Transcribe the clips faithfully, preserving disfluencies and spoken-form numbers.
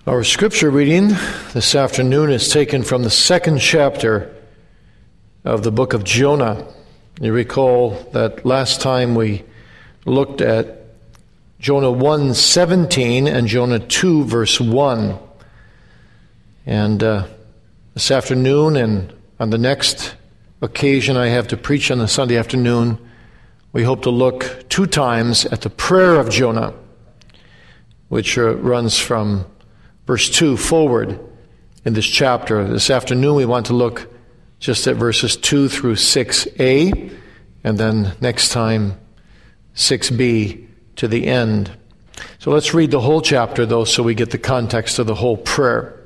Our scripture reading this afternoon is taken from the second chapter of the book of Jonah. You recall that last time we looked at Jonah one seventeen and Jonah two verse one. And uh, this afternoon and on the next occasion I have to preach on the Sunday afternoon, we hope to look two times at the prayer of Jonah, which uh, runs from verse two forward in this chapter. This afternoon we want to look just at verses two through six a, and then next time six b to the end. So let's read the whole chapter, though, so we get the context of the whole prayer.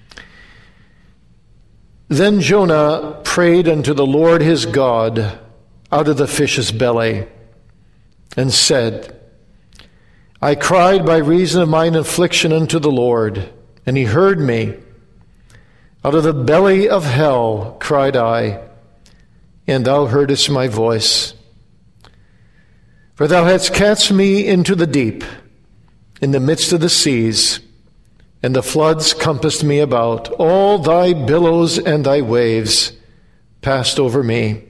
Then Jonah prayed unto the Lord his God out of the fish's belly, and said, I cried by reason of mine affliction unto the Lord, and he heard me. Out of the belly of hell cried I, and thou heardest my voice. For thou hadst cast me into the deep, in the midst of the seas, and the floods compassed me about. All thy billows and thy waves passed over me.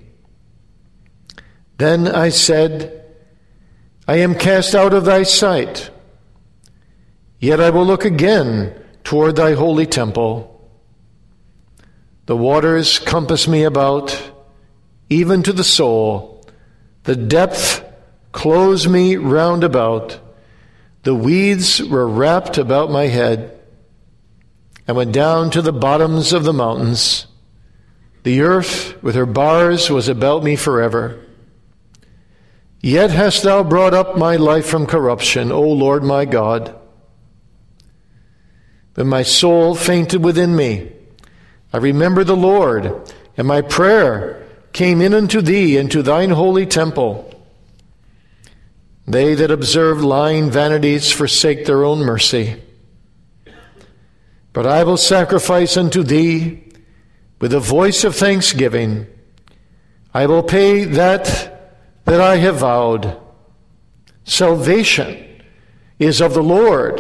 Then I said, I am cast out of thy sight, yet I will look again toward thy holy temple. The waters compass me about, even to the soul. The depth closed me round about. The weeds were wrapped about my head. I went down to the bottoms of the mountains. The earth with her bars was about me forever. Yet hast thou brought up my life from corruption, O Lord my God. When my soul fainted within me, I remembered the Lord, and my prayer came in unto thee, into thine holy temple. They that observe lying vanities forsake their own mercy. But I will sacrifice unto thee with a voice of thanksgiving. I will pay that that I have vowed. Salvation is of the Lord.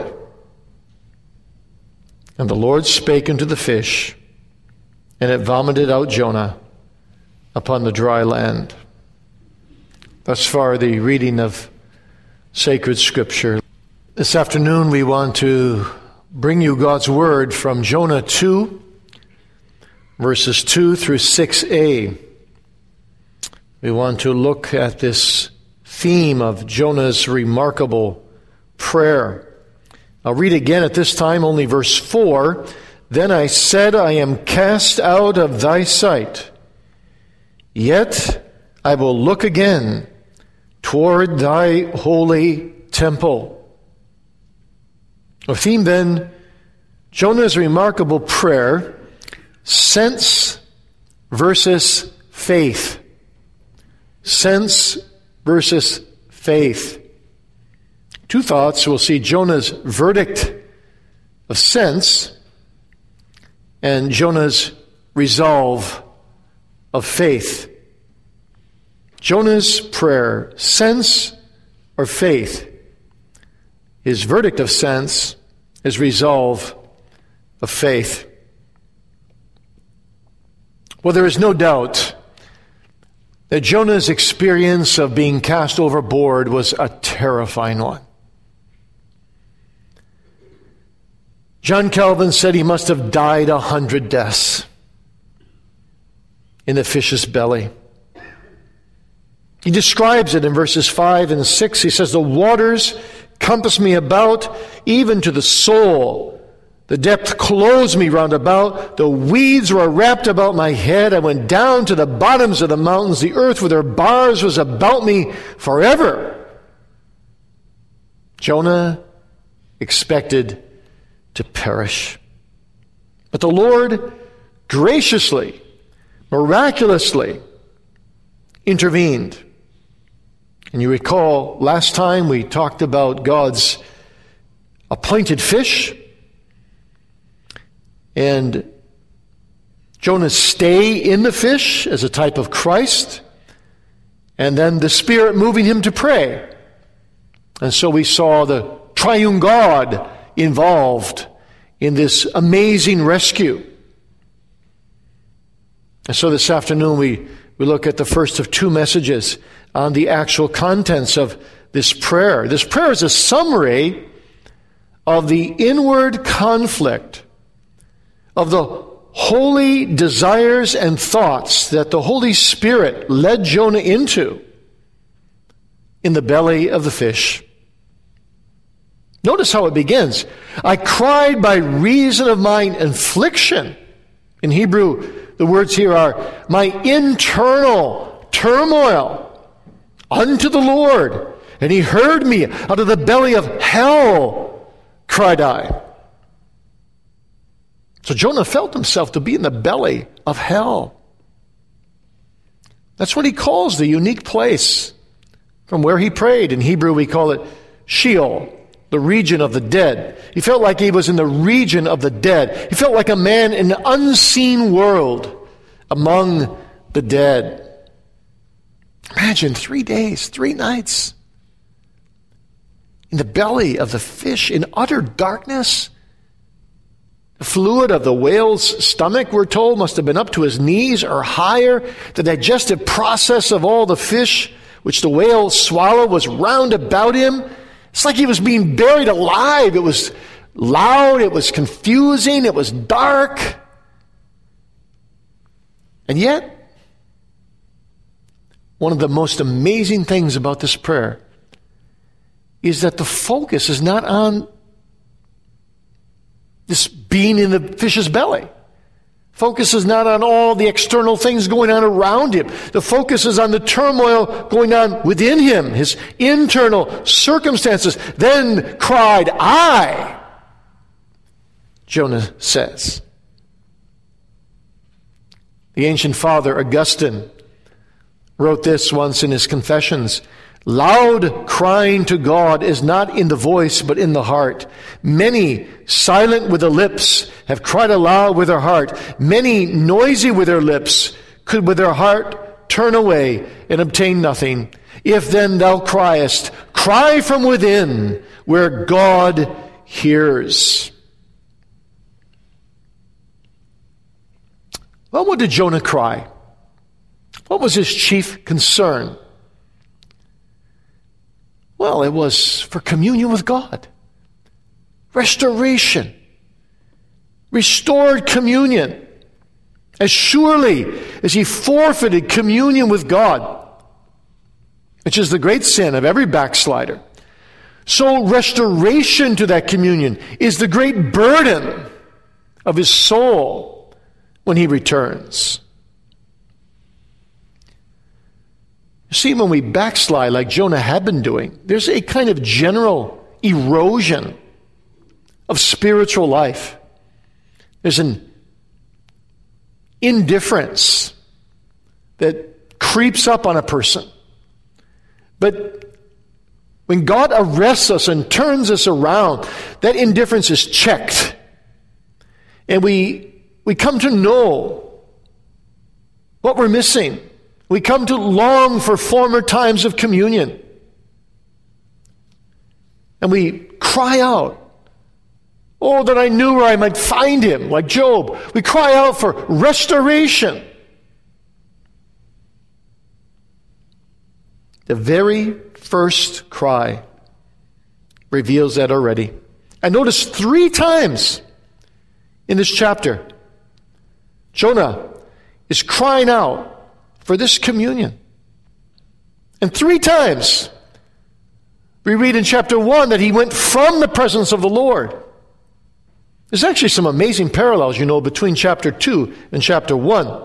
And the Lord spake unto the fish, and it vomited out Jonah upon the dry land. Thus far, the reading of sacred Scripture. This afternoon, we want to bring you God's Word from Jonah two, verses two through six a. We want to look at this theme of Jonah's remarkable prayer. I'll read again at this time only verse four. Then I said, I am cast out of thy sight, yet I will look again toward thy holy temple. Our theme then, Jonah's remarkable prayer, sense versus faith. Sense versus faith. Two thoughts. We'll see Jonah's verdict of sense and Jonah's resolve of faith. Jonah's prayer, sense or faith? His verdict of sense, his resolve of faith. Well, there is no doubt that Jonah's experience of being cast overboard was a terrifying one. John Calvin said he must have died a hundred deaths in the fish's belly. He describes it in verses five and six. He says, the waters compass me about, even to the soul. The depth closed me round about. The weeds were wrapped about my head. I went down to the bottoms of the mountains. The earth with her bars was about me forever. Jonah expected to perish. But the Lord graciously, miraculously intervened. And you recall last time we talked about God's appointed fish and Jonah's stay in the fish as a type of Christ, and then the Spirit moving him to pray. And so we saw the triune God involved in this amazing rescue. And so this afternoon we, we look at the first of two messages on the actual contents of this prayer. This prayer is a summary of the inward conflict of the holy desires and thoughts that the Holy Spirit led Jonah into in the belly of the fish. Notice how it begins. I cried by reason of mine affliction. In Hebrew, the words here are, my internal turmoil unto the Lord. And he heard me out of the belly of hell, cried I. So Jonah felt himself to be in the belly of hell. That's what he calls the unique place from where he prayed. In Hebrew, we call it Sheol, the region of the dead. He felt like he was in the region of the dead. He felt like a man in an unseen world among the dead. Imagine three days, three nights in the belly of the fish in utter darkness. The fluid of the whale's stomach, we're told, must have been up to his knees or higher. The digestive process of all the fish which the whale swallowed was round about him. It's like he was being buried alive. It was loud, it was confusing, it was dark. And yet, one of the most amazing things about this prayer is that the focus is not on this being in the fish's belly. Focus is not on all the external things going on around him. The focus is on the turmoil going on within him, his internal circumstances. Then cried I, Jonah says. The ancient father Augustine wrote this once in his Confessions. Loud crying to God is not in the voice, but in the heart. Many, silent with the lips, have cried aloud with their heart. Many, noisy with their lips, could with their heart turn away and obtain nothing. If then thou criest, cry from within, where God hears. Well, what did Jonah cry? What was his chief concern? Well, it was for communion with God. Restoration. Restored communion. As surely as he forfeited communion with God, which is the great sin of every backslider, so restoration to that communion is the great burden of his soul when he returns. See, when we backslide like Jonah had been doing, there's a kind of general erosion of spiritual life. There's an indifference that creeps up on a person. But when God arrests us and turns us around, that indifference is checked. And we, we come to know what we're missing. We come to long for former times of communion. And we cry out, oh, that I knew where I might find him, like Job. We cry out for restoration. The very first cry reveals that already. I notice three times in this chapter, Jonah is crying out for this communion. And three times we read in chapter one that he went from the presence of the Lord. There's actually some amazing parallels, you know, between chapter two and chapter one.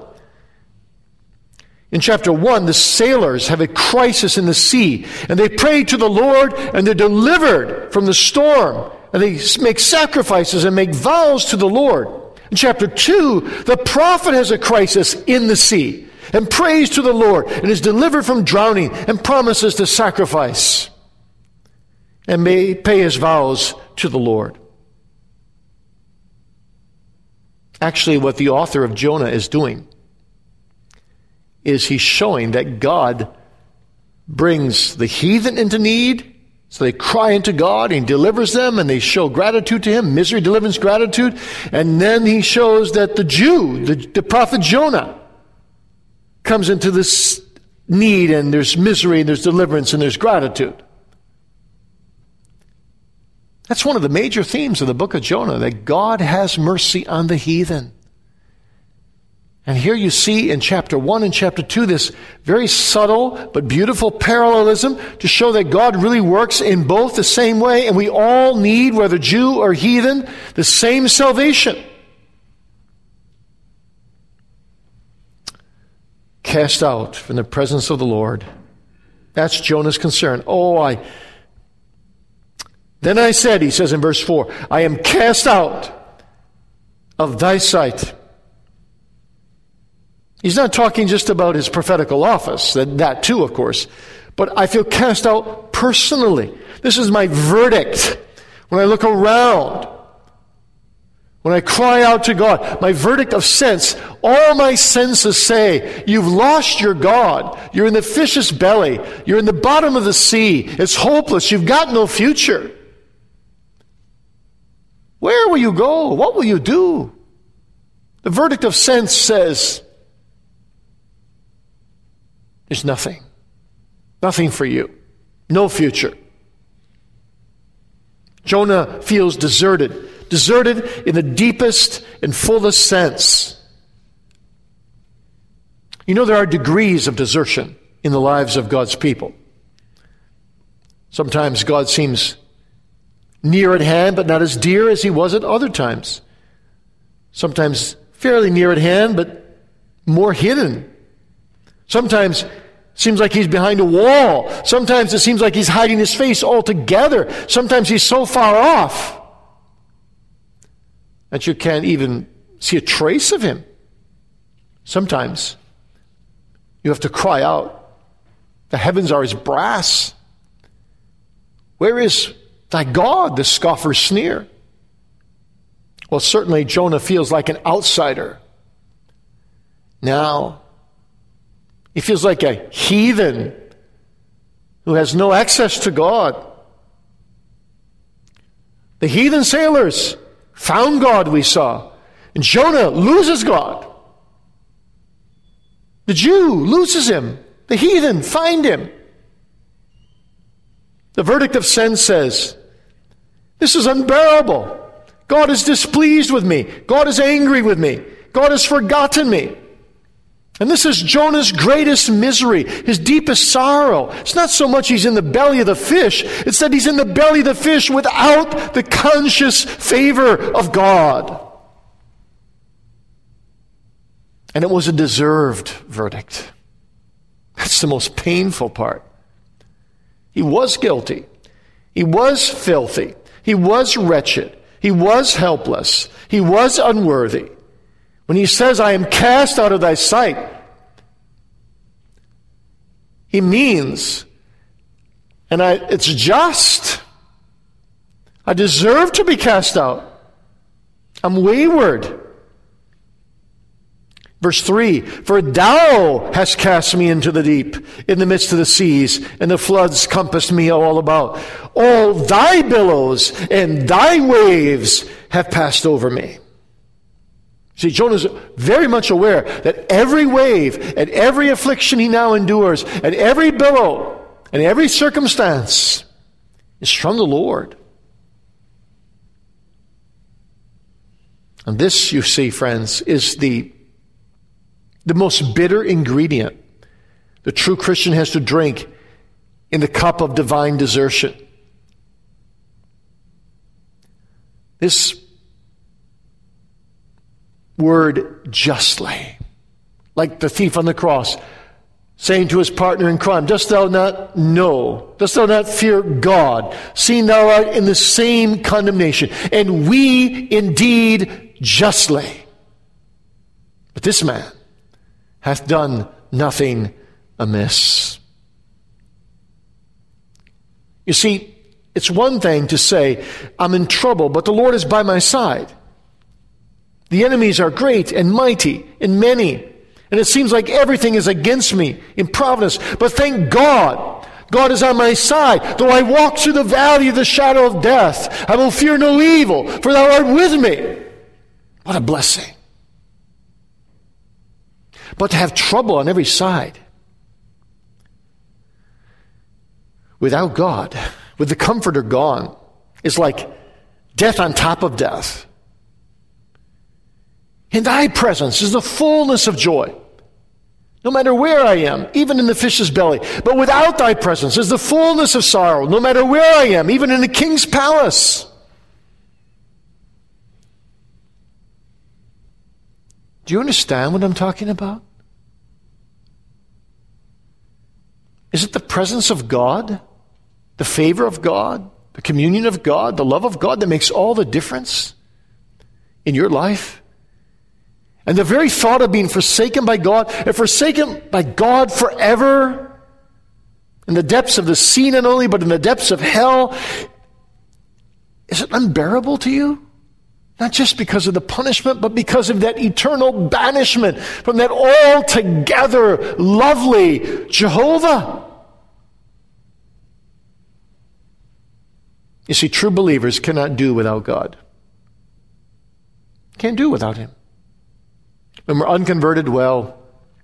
In chapter one, the sailors have a crisis in the sea, and they pray to the Lord, and they're delivered from the storm, and they make sacrifices and make vows to the Lord. In chapter two, the prophet has a crisis in the sea, and prays to the Lord, and is delivered from drowning, and promises to sacrifice, and may pay his vows to the Lord. Actually, what the author of Jonah is doing is he's showing that God brings the heathen into need, So they cry into God, and he delivers them, and they show gratitude to him, misery, deliverance, gratitude. And then he shows that the Jew, the, the prophet Jonah, comes into this need, and there's misery, and there's deliverance, and there's gratitude. That's one of the major themes of the book of Jonah, that God has mercy on the heathen. And here you see in chapter one and chapter two this very subtle but beautiful parallelism to show that God really works in both the same way, and we all need, whether Jew or heathen, the same salvation. Cast out from the presence of the Lord. That's Jonah's concern. Oh, I... Then I said, he says in verse four, I am cast out of thy sight. He's not talking just about his prophetical office, that, that too, of course. But I feel cast out personally. This is my verdict. When I look around, when I cry out to God, my verdict of sense, all my senses say, you've lost your God. You're in the fish's belly. You're in the bottom of the sea. It's hopeless. You've got no future. Where will you go? What will you do? The verdict of sense says, there's nothing. Nothing for you. No future. Jonah feels deserted. Deserted in the deepest and fullest sense. You know, there are degrees of desertion in the lives of God's people. Sometimes God seems near at hand, but not as dear as he was at other times. Sometimes fairly near at hand, but more hidden. Sometimes it seems like he's behind a wall. Sometimes it seems like he's hiding his face altogether. Sometimes he's so far off that you can't even see a trace of him. Sometimes you have to cry out. The heavens are as brass. Where is thy God? The scoffers sneer. Well, certainly Jonah feels like an outsider. Now, he feels like a heathen who has no access to God. The heathen sailors found God, we saw. And Jonah loses God. The Jew loses him. The heathen find him. The verdict of sense says, this is unbearable. God is displeased with me. God is angry with me. God has forgotten me. And this is Jonah's greatest misery, his deepest sorrow. It's not so much he's in the belly of the fish. It's that he's in the belly of the fish without the conscious favor of God. And it was a deserved verdict. That's the most painful part. He was guilty. He was filthy. He was wretched. He was helpless. He was unworthy. When he says, I am cast out of thy sight, he means, and I, it's just, I deserve to be cast out. I'm wayward. Verse three, for thou hast cast me into the deep, in the midst of the seas, and the floods compassed me all about. All thy billows and thy waves have passed over me. See, Jonah's very much aware that every wave and every affliction he now endures, and every billow and every circumstance is from the Lord. And this, you see, friends, is the The most bitter ingredient the true Christian has to drink in the cup of divine desertion. This word, justly, like the thief on the cross, saying to his partner in crime, dost thou not know, dost thou not fear God, seeing thou art in the same condemnation, and we indeed justly. But this man hath done nothing amiss. You see, it's one thing to say, I'm in trouble, but the Lord is by my side. The enemies are great and mighty and many, and it seems like everything is against me in providence. But thank God God is on my side. Though I walk through the valley of the shadow of death, I will fear no evil, for thou art with me. What a blessing. But to have trouble on every side without God, with the Comforter gone, is like death on top of death. In thy presence is the fullness of joy. No matter where I am, even in the fish's belly. But without thy presence is the fullness of sorrow. No matter where I am, even in the king's palace. Do you understand what I'm talking about? Is it the presence of God, the favor of God, the communion of God, the love of God that makes all the difference in your life? And the very thought of being forsaken by God, and forsaken by God forever, in the depths of the sea not only, but in the depths of hell, is it unbearable to you? Not just because of the punishment, but because of that eternal banishment from that altogether lovely Jehovah. You see, true believers cannot do without God. Can't do without Him. When we're unconverted, well,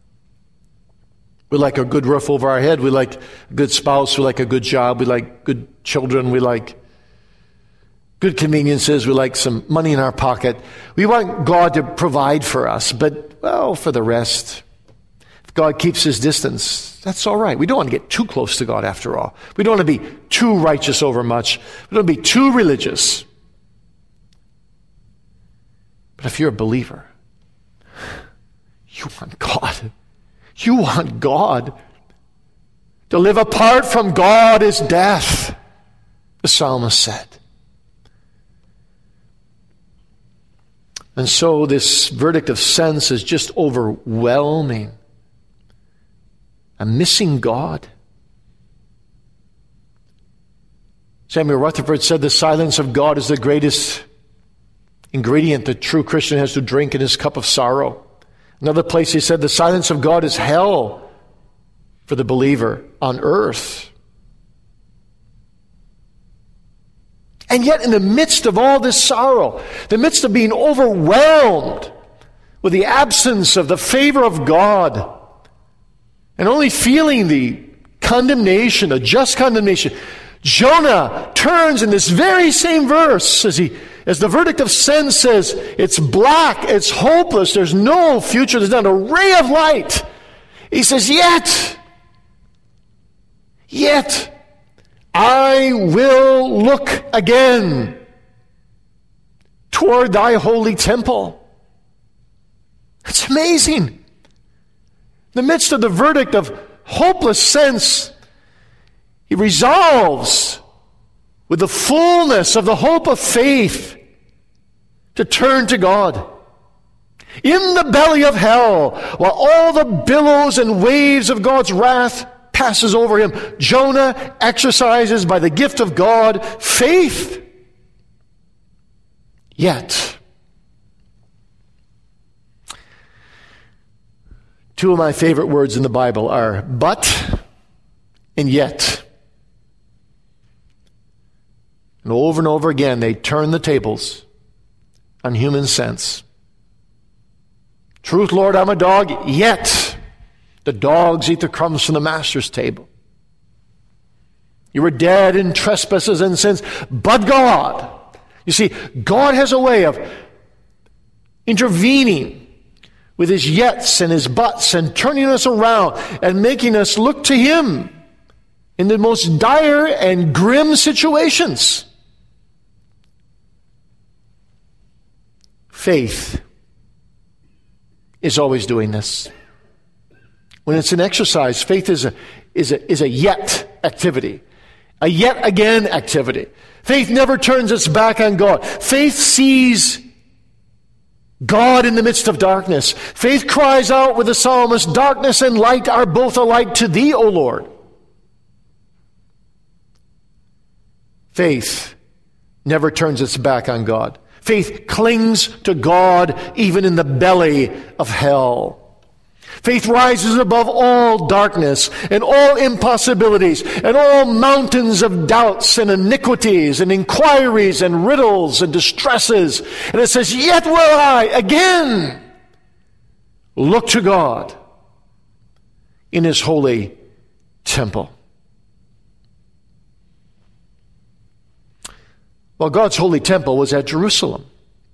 we like a good roof over our head. We like a good spouse. We like a good job. We like good children. We like good conveniences. We like some money in our pocket. We want God to provide for us. But, well, for the rest, if God keeps His distance, that's all right. We don't want to get too close to God after all. We don't want to be too righteous over much. We don't want to be too religious. But if you're a believer, you want God. You want God. To live apart from God is death, the psalmist said. And so this verdict of sense is just overwhelming. I'm missing God. Samuel Rutherford said the silence of God is the greatest ingredient the true Christian has to drink in his cup of sorrow. Another place he said the silence of God is hell for the believer on earth. And yet in the midst of all this sorrow, the midst of being overwhelmed with the absence of the favor of God, and only feeling the condemnation, the just condemnation, Jonah turns in this very same verse as he As the verdict of sin says, it's black, it's hopeless, there's no future, there's not a ray of light. He says, yet, yet, I will look again toward thy holy temple. It's amazing. In the midst of the verdict of hopeless sense, he resolves with the fullness of the hope of faith to turn to God. In the belly of hell, while all the billows and waves of God's wrath passes over him, Jonah exercises by the gift of God faith. Yet, two of my favorite words in the Bible are but and yet. And over and over again, they turn the tables on human sense. Truth, Lord, I'm a dog, yet the dogs eat the crumbs from the master's table. You were dead in trespasses and sins, but God. You see, God has a way of intervening with His yets and His buts and turning us around and making us look to Him in the most dire and grim situations. Faith is always doing this. When it's an exercise, faith is a, is a, is a yet activity. A yet again activity. Faith never turns its back on God. Faith sees God in the midst of darkness. Faith cries out with the psalmist, darkness and light are both alike to thee, O Lord. Faith never turns its back on God. Faith clings to God even in the belly of hell. Faith rises above all darkness and all impossibilities and all mountains of doubts and iniquities and inquiries and riddles and distresses. And it says, yet will I again look to God in his holy temple. Well, God's holy temple was at Jerusalem.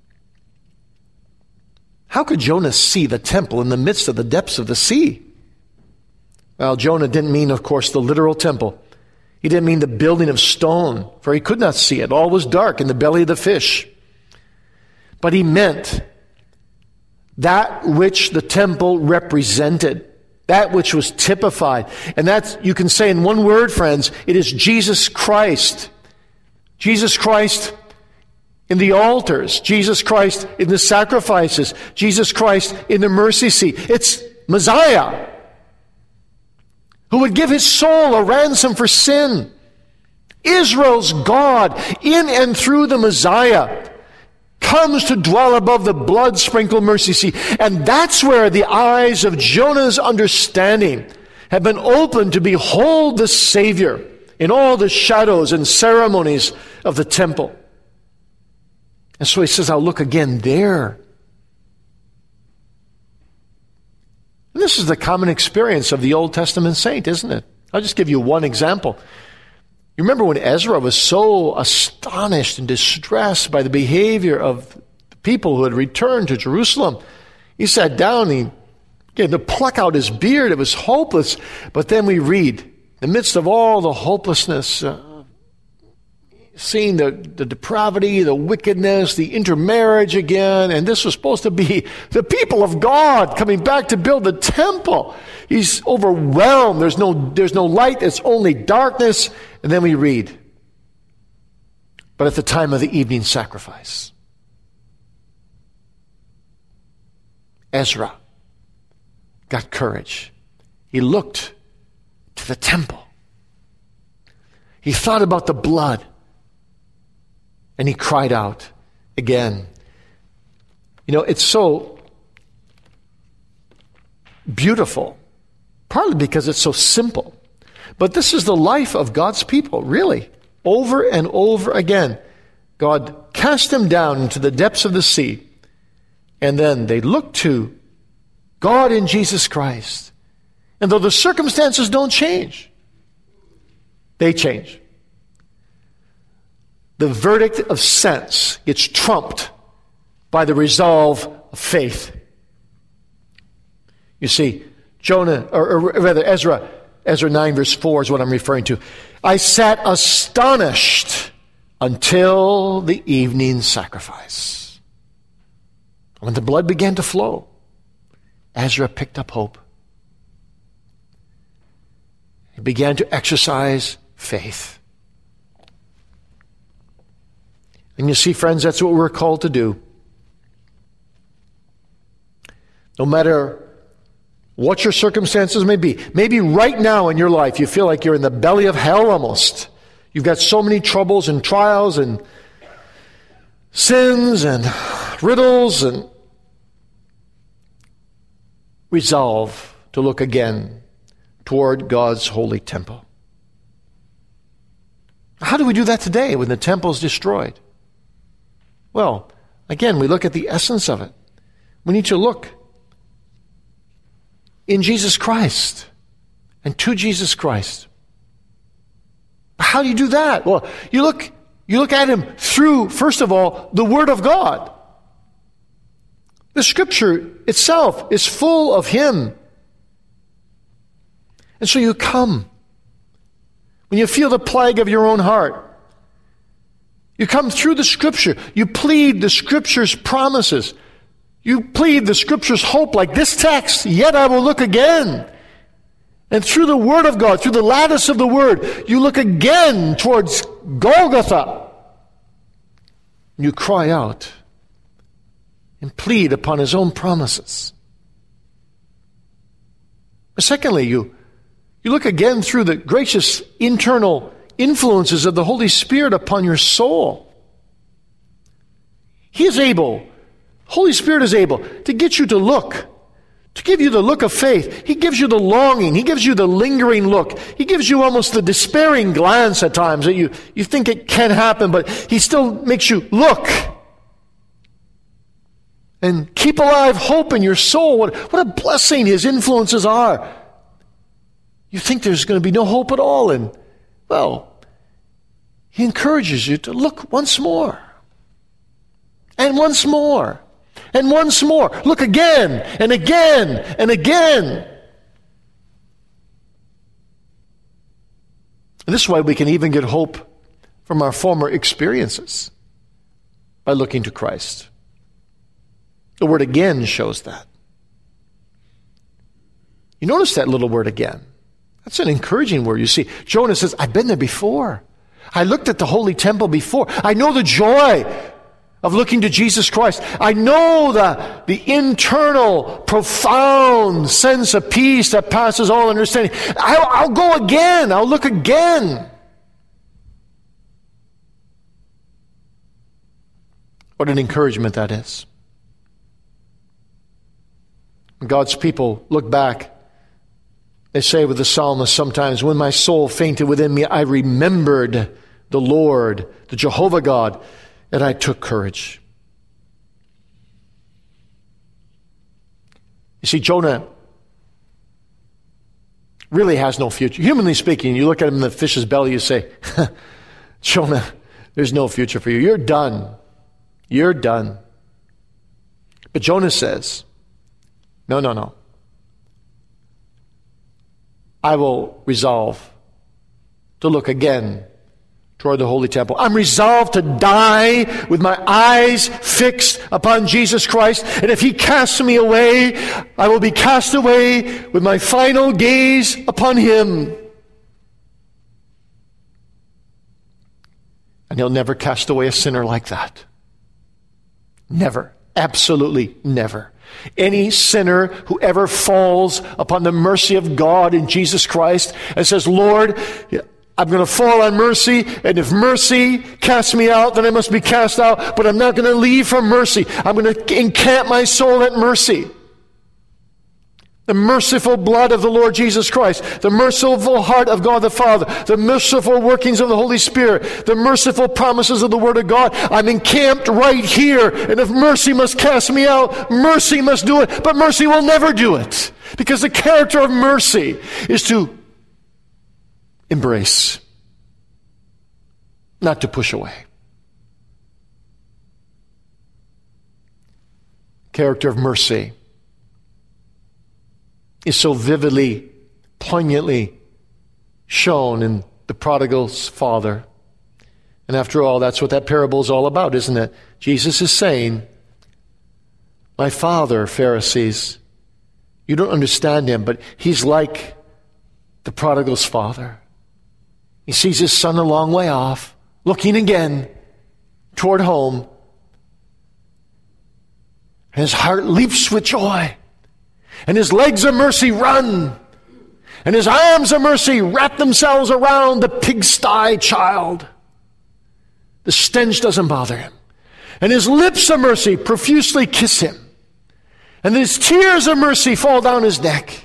How could Jonah see the temple in the midst of the depths of the sea? Well, Jonah didn't mean, of course, the literal temple. He didn't mean the building of stone, for he could not see it. All was dark in the belly of the fish. But he meant that which the temple represented, that which was typified. And that's, you can say in one word, friends, it is Jesus Christ. Jesus Christ in the altars, Jesus Christ in the sacrifices, Jesus Christ in the mercy seat. It's Messiah who would give his soul a ransom for sin. Israel's God, in and through the Messiah, comes to dwell above the blood-sprinkled mercy seat. And that's where the eyes of Jonah's understanding have been opened to behold the Savior in all the shadows and ceremonies of the temple. And so he says, I'll look again there. And this is the common experience of the Old Testament saint, isn't it? I'll just give you one example. You remember when Ezra was so astonished and distressed by the behavior of the people who had returned to Jerusalem. He sat down and he began to pluck out his beard. It was hopeless. But then we read, in the midst of all the hopelessness, uh, seeing the, the depravity, the wickedness, the intermarriage again, and this was supposed to be the people of God coming back to build the temple. He's overwhelmed. There's no, there's no light. It's only darkness. And then we read, but at the time of the evening sacrifice, Ezra got courage. He looked to the temple. He thought about the blood. And he cried out again. You know, it's so beautiful, partly because it's so simple. But this is the life of God's people, really. Over and over again, God cast them down into the depths of the sea. And then they looked to God in Jesus Christ. And though the circumstances don't change, they change. The verdict of sense gets trumped by the resolve of faith. You see, Jonah, or, or rather Ezra, Ezra nine verse four is what I'm referring to. I sat astonished until the evening sacrifice. When the blood began to flow, Ezra picked up hope. He began to exercise faith. And you see, friends, that's what we're called to do. No matter what your circumstances may be. Maybe right now in your life you feel like you're in the belly of hell almost. You've got so many troubles and trials and sins and riddles, and resolve to look again toward God's holy temple. How do we do that today when the temple is destroyed? Well, again, we look at the essence of it. We need to look in Jesus Christ and to Jesus Christ. How do you do that? Well, you look, you look at him through, first of all, the Word of God. The Scripture itself is full of him. And so you come. When you feel the plague of your own heart, you come through the Scripture. You plead the Scripture's promises. You plead the Scripture's hope, like this text, yet I will look again. And through the Word of God, through the lattice of the Word, you look again towards Golgotha. You cry out and plead upon his own promises. Secondly, you, you look again through the gracious internal influences of the Holy Spirit upon your soul. He is able, Holy Spirit is able to get you to look to give you the look of faith. He gives you the longing. He gives you the lingering look. He gives you almost the despairing glance at times that you, you think it can happen, but he still makes you look. And keep alive hope in your soul. What, what a blessing his influences are. You think there's going to be no hope at all, and, well, he encourages you to look once more. And once more. And once more. Look again, and again, and again. And this way we can even get hope from our former experiences by looking to Christ. The word again shows that. You notice that little word again. That's an encouraging word. You see, Jonah says, I've been there before. I looked at the holy temple before. I know the joy of looking to Jesus Christ. I know the, the internal, profound sense of peace that passes all understanding. I'll, I'll go again. I'll look again. What an encouragement that is. When God's people look back, they say with the psalmist sometimes, when my soul fainted within me, I remembered the Lord, the Jehovah God, and I took courage. You see, Jonah really has no future. Humanly speaking, you look at him in the fish's belly, you say, Jonah, there's no future for you. You're done. You're done. But Jonah says, no, no, no. I will resolve to look again toward the holy temple. I'm resolved to die with my eyes fixed upon Jesus Christ. And if he casts me away, I will be cast away with my final gaze upon him. And he'll never cast away a sinner like that. Never. Absolutely never. Any sinner who ever falls upon the mercy of God in Jesus Christ and says, Lord, I'm going to fall on mercy, and if mercy casts me out, then I must be cast out, but I'm not going to leave from mercy. I'm going to encamp my soul at mercy. The merciful blood of the Lord Jesus Christ, the merciful heart of God the Father, the merciful workings of the Holy Spirit, the merciful promises of the Word of God. I'm encamped right here, and if mercy must cast me out, mercy must do it, but mercy will never do it, because the character of mercy is to embrace, not to push away. Character of mercy is so vividly, poignantly shown in the prodigal's father. And after all, that's what that parable is all about, isn't it? Jesus is saying, my father, Pharisees, you don't understand him, but he's like the prodigal's father. He sees his son a long way off, looking again toward home. And his heart leaps with joy. And his legs of mercy run. And his arms of mercy wrap themselves around the pigsty child. The stench doesn't bother him. And his lips of mercy profusely kiss him. And his tears of mercy fall down his neck.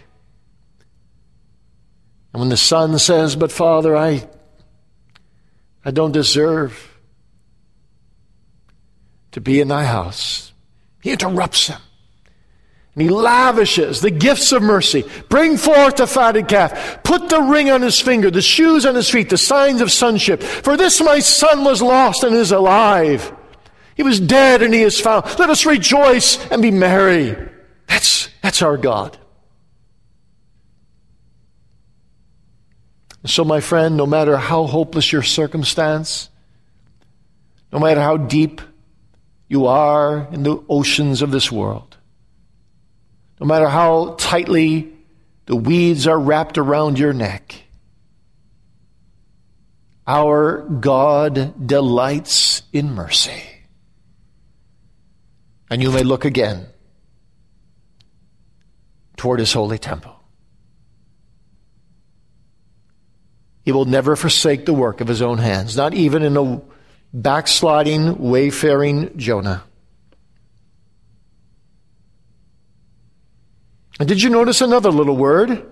And when the son says, but Father, I, I don't deserve to be in thy house, he interrupts him. And he lavishes the gifts of mercy. Bring forth the fatted calf. Put the ring on his finger, the shoes on his feet, the signs of sonship. For this my son was lost and is alive. He was dead and he is found. Let us rejoice and be merry. That's, that's our God. So, my friend, no matter how hopeless your circumstance, no matter how deep you are in the oceans of this world, no matter how tightly the weeds are wrapped around your neck, our God delights in mercy. And you may look again toward his holy temple. He will never forsake the work of his own hands, not even in a backsliding, wayfaring Jonah. And did you notice another little word?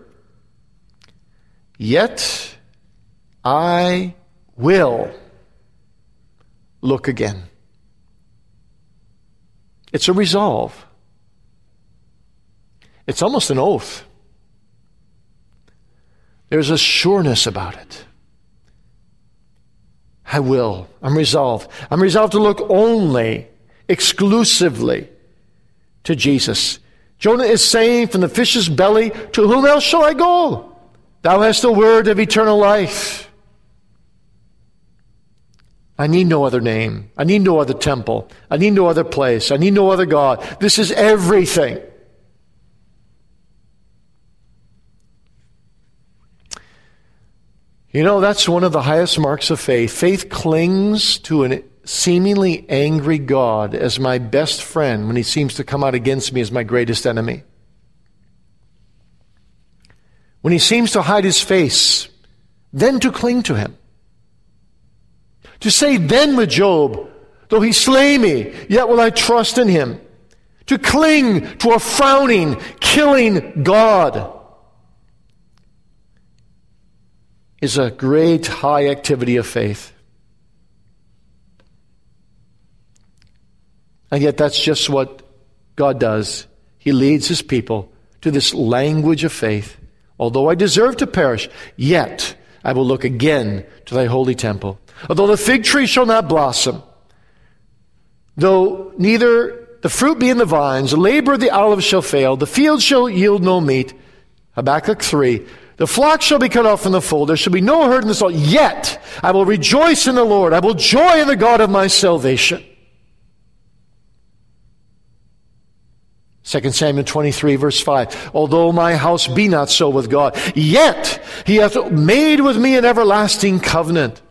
Yet I will look again. It's a resolve. It's almost an oath. There's a sureness about it. I will. I'm resolved. I'm resolved to look only, exclusively to Jesus. Jonah is saying from the fish's belly, to whom else shall I go? Thou hast the word of eternal life. I need no other name. I need no other temple. I need no other place. I need no other God. This is everything. You know, that's one of the highest marks of faith. Faith clings to a seemingly angry God as my best friend when he seems to come out against me as my greatest enemy. When he seems to hide his face, then to cling to him. To say then with Job, though he slay me, yet will I trust in him. To cling to a frowning, killing God is a great high activity of faith. And yet that's just what God does. He leads his people to this language of faith. Although I deserve to perish, yet I will look again to thy holy temple. Although the fig tree shall not blossom, though neither the fruit be in the vines, the labor of the olive shall fail, the field shall yield no meat. Habakkuk three. The flock shall be cut off from the fold. There shall be no herd in the stall. Yet I will rejoice in the Lord. I will joy in the God of my salvation. Second Samuel twenty-three, verse five. Although my house be not so with God, yet he hath made with me an everlasting covenant.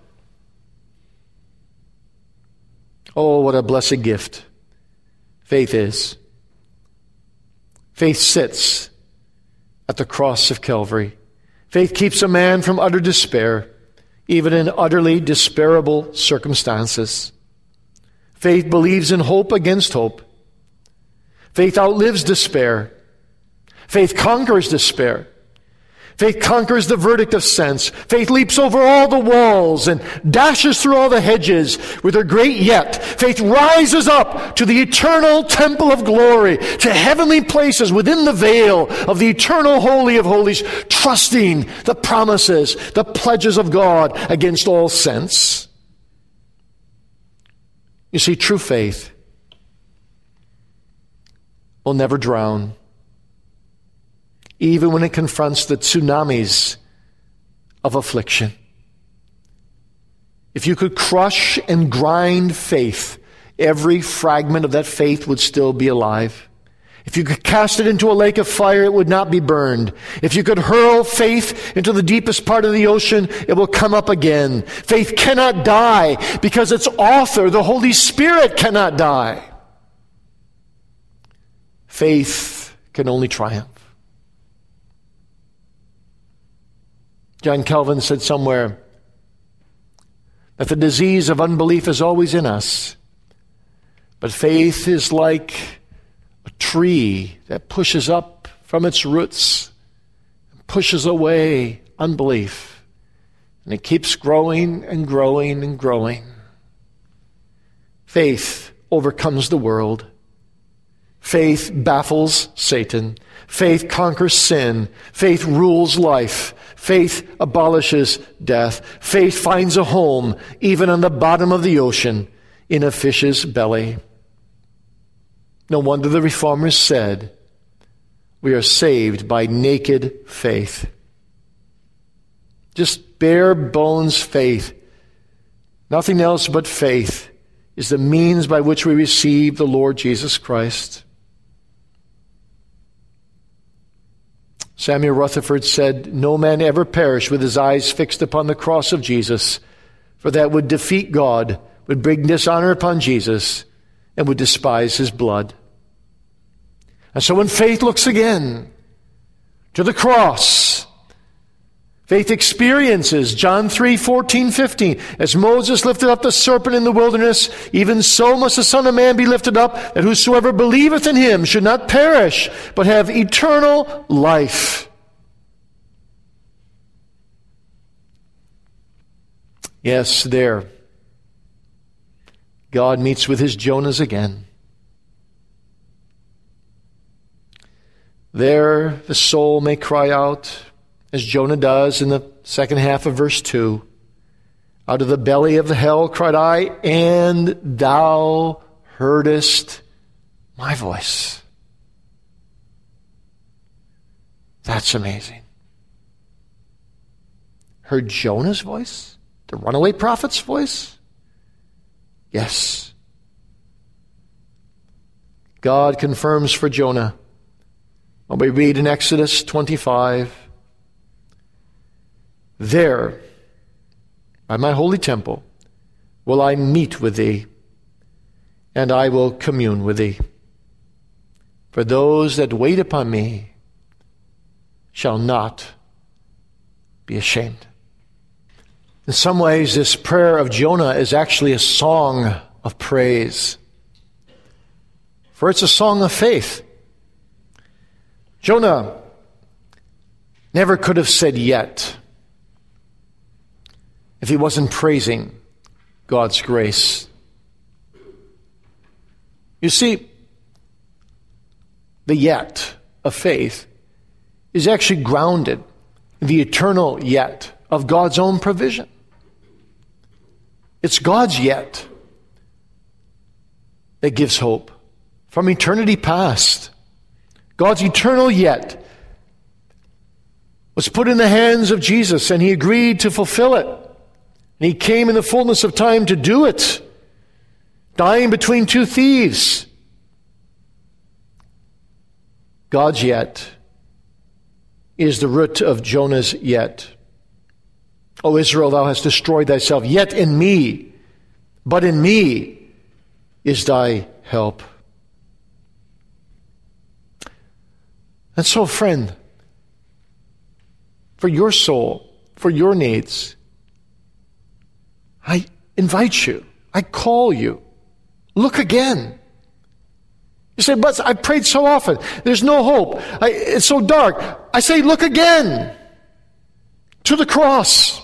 Oh, what a blessed gift faith is. Faith sits at the cross of Calvary. Faith keeps a man from utter despair, even in utterly despairable circumstances. Faith believes in hope against hope. Faith outlives despair. Faith conquers despair. Faith conquers the verdict of sense. Faith leaps over all the walls and dashes through all the hedges with her great yet. Faith rises up to the eternal temple of glory, to heavenly places within the veil of the eternal holy of holies, trusting the promises, the pledges of God against all sense. You see, true faith will never drown, even when it confronts the tsunamis of affliction. If you could crush and grind faith, every fragment of that faith would still be alive. If you could cast it into a lake of fire, it would not be burned. If you could hurl faith into the deepest part of the ocean, it will come up again. Faith cannot die because its author, the Holy Spirit, cannot die. Faith can only triumph. John Calvin said somewhere that the disease of unbelief is always in us, but faith is like a tree that pushes up from its roots, pushes away unbelief, and it keeps growing and growing and growing. Faith overcomes the world. Faith baffles Satan. Faith conquers sin. Faith rules life. Faith abolishes death. Faith finds a home even on the bottom of the ocean in a fish's belly. No wonder the Reformers said, we are saved by naked faith. Just bare bones faith. Nothing else but faith is the means by which we receive the Lord Jesus Christ. Samuel Rutherford said, no man ever perished with his eyes fixed upon the cross of Jesus, for that would defeat God, would bring dishonor upon Jesus, and would despise his blood. And so when faith looks again to the cross, Faith experiences, John three, fourteen, fifteen. As Moses lifted up the serpent in the wilderness, even so must the Son of Man be lifted up, that whosoever believeth in him should not perish, but have eternal life. Yes, there, God meets with his Jonahs again. There, the soul may cry out, as Jonah does in the second half of verse two. Out of the belly of the hell cried I, and thou heardest my voice. That's amazing. Heard Jonah's voice? The runaway prophet's voice? Yes. God confirms for Jonah what we read in Exodus twenty-five. There, by my holy temple, will I meet with thee, and I will commune with thee. For those that wait upon me shall not be ashamed. In some ways, this prayer of Jonah is actually a song of praise. For it's a song of faith. Jonah never could have said yet if he wasn't praising God's grace. You see, the yet of faith is actually grounded in the eternal yet of God's own provision. It's God's yet that gives hope from eternity past. God's eternal yet was put in the hands of Jesus, and he agreed to fulfill it. And he came in the fullness of time to do it, dying between two thieves. God's yet is the root of Jonah's yet. O Israel, thou hast destroyed thyself, yet in me, but in me is thy help. And so, friend, for your soul, for your needs, I invite you, I call you, look again. You say, but I prayed so often, there's no hope, I, it's so dark. I say, look again to the cross.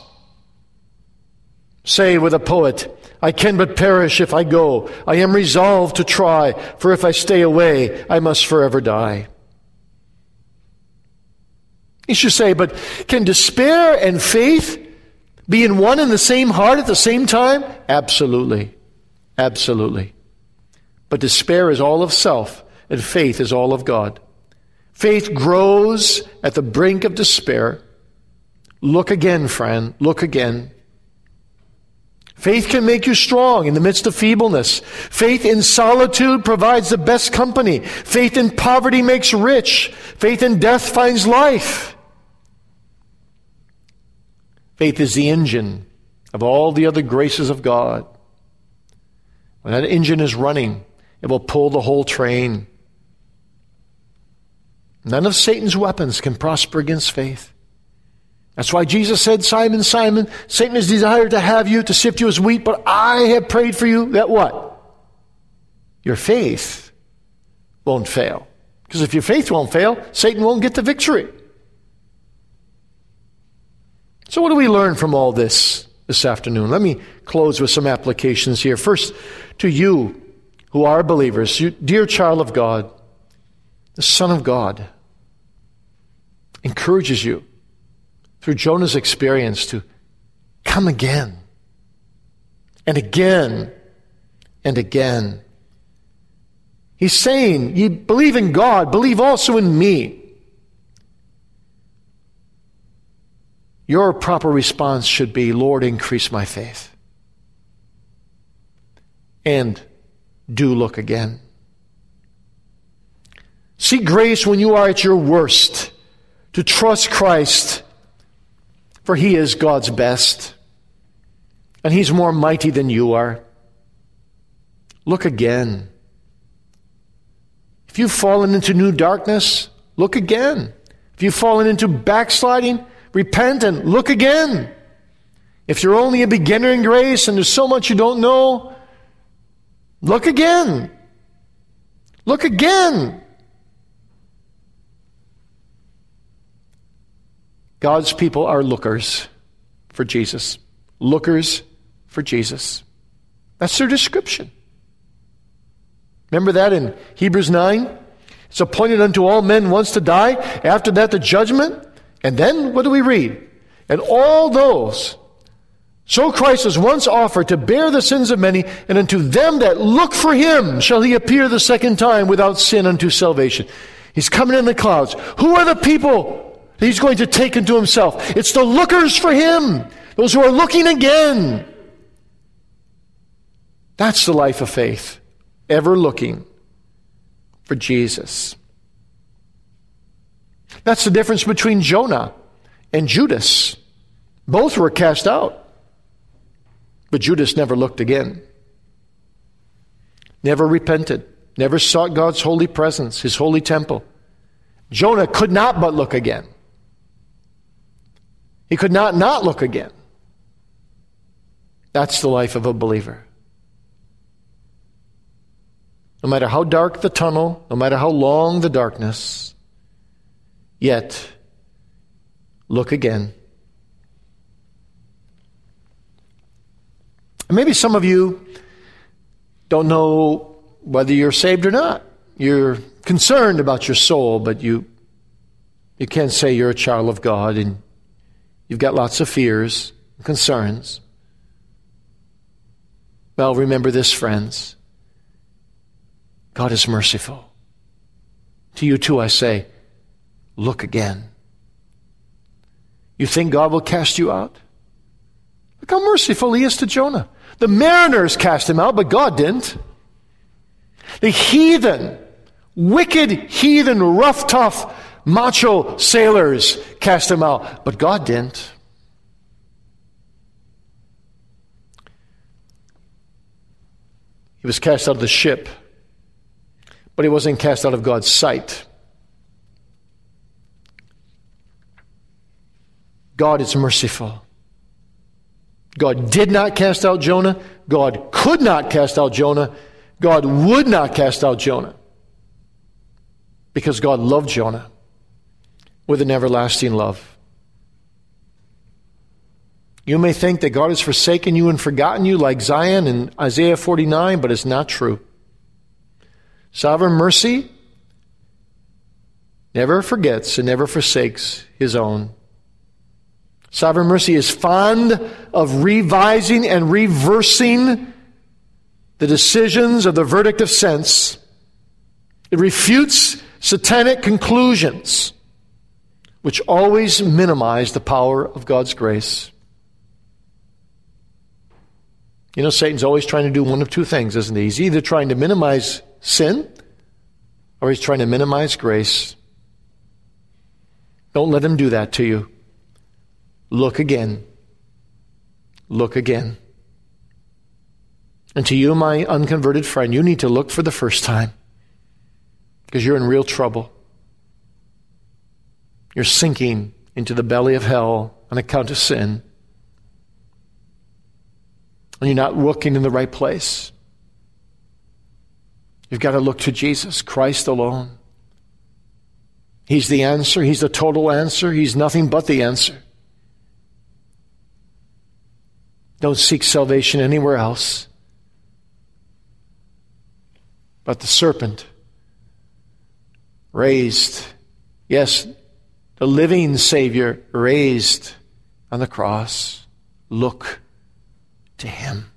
Say with a poet, I can but perish if I go. I am resolved to try, for if I stay away, I must forever die. You should say, but can despair and faith be in one and the same heart at the same time? Absolutely. Absolutely. But despair is all of self, and faith is all of God. Faith grows at the brink of despair. Look again, friend. Look again. Faith can make you strong in the midst of feebleness. Faith in solitude provides the best company. Faith in poverty makes rich. Faith in death finds life. Faith is the engine of all the other graces of God. When that engine is running, it will pull the whole train. None of Satan's weapons can prosper against faith. That's why Jesus said, Simon, Simon, Satan has desired to have you, to sift you as wheat, but I have prayed for you that what? Your faith won't fail. Because if your faith won't fail, Satan won't get the victory. So what do we learn from all this this afternoon? Let me close with some applications here. First, to you who are believers, you, dear child of God, the Son of God encourages you through Jonah's experience to come again and again and again. He's saying, you believe in God, believe also in me. Your proper response should be, Lord, increase my faith. And do look again. Seek grace when you are at your worst to trust Christ, for he is God's best, and he's more mighty than you are. Look again. If you've fallen into new darkness, look again. If you've fallen into backsliding, repent and look again. If you're only a beginner in grace and there's so much you don't know, look again. Look again. God's people are lookers for Jesus. Lookers for Jesus. That's their description. Remember that in Hebrews nine? It's appointed unto all men once to die. After that, the judgment. And then, what do we read? And all those, so Christ was once offered to bear the sins of many, and unto them that look for him shall he appear the second time without sin unto salvation. He's coming in the clouds. Who are the people that he's going to take into himself? It's the lookers for him. Those who are looking again. That's the life of faith. Ever looking for Jesus. That's the difference between Jonah and Judas. Both were cast out. But Judas never looked again. Never repented. Never sought God's holy presence, his holy temple. Jonah could not but look again. He could not not look again. That's the life of a believer. No matter how dark the tunnel, no matter how long the darkness, yet look again. And maybe some of you don't know whether you're saved or not. You're concerned about your soul, but you you can't say you're a child of God, and you've got lots of fears and concerns. Well, remember this, friends. God is merciful. To you too I say, look again. You think God will cast you out? Look how merciful he is to Jonah. The mariners cast him out, but God didn't. The heathen, wicked heathen, rough, tough, macho sailors cast him out, but God didn't. He was cast out of the ship, but he wasn't cast out of God's sight. God is merciful. God did not cast out Jonah. God could not cast out Jonah. God would not cast out Jonah. Because God loved Jonah with an everlasting love. You may think that God has forsaken you and forgotten you like Zion in Isaiah forty-nine, but it's not true. Sovereign mercy never forgets and never forsakes his own. Sovereign mercy is fond of revising and reversing the decisions of the verdict of sense. It refutes satanic conclusions, which always minimize the power of God's grace. You know, Satan's always trying to do one of two things, isn't he? He's either trying to minimize sin, or he's trying to minimize grace. Don't let him do that to you. Look again. Look again. And to you, my unconverted friend, you need to look for the first time, because you're in real trouble. You're sinking into the belly of hell on account of sin. And you're not looking in the right place. You've got to look to Jesus, Christ alone. He's the answer. He's the total answer. He's nothing but the answer. Don't seek salvation anywhere else. But the serpent raised, yes, the living Savior raised on the cross. Look to him.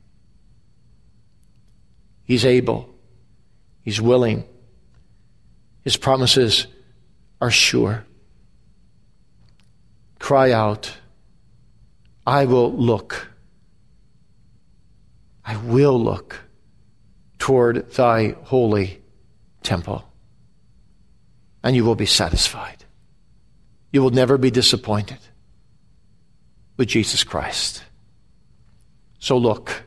He's able. He's willing. His promises are sure. Cry out, I will look. I will look toward thy holy temple, and you will be satisfied. You will never be disappointed with Jesus Christ. So look,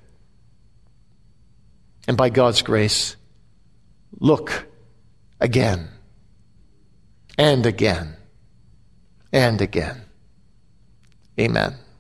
and by God's grace, look again, and again, and again. Amen.